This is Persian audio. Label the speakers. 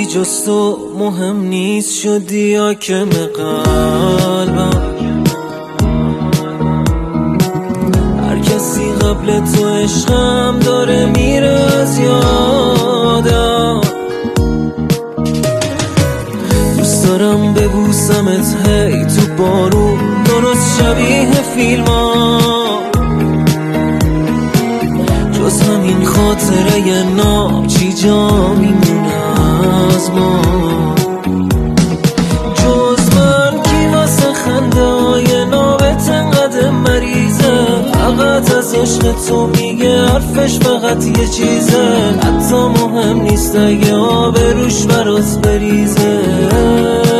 Speaker 1: جز تو مهم نیست، شدی حاکم قلبم. هر کسی قبل تو عشقم داره میره از یادم. دوست دارم ببوسمت هی تو بارون، درست شبیه فیلم ها. جز همین خاطره ناب چی جا میمونه از ما؟ جز من کی واسه خنده های نابت انقدر مریضه؟ فقط از عشق تو میگه حرفش فقط یه چیزه. حتی مهم نیست اگه آب روش برات بریزه.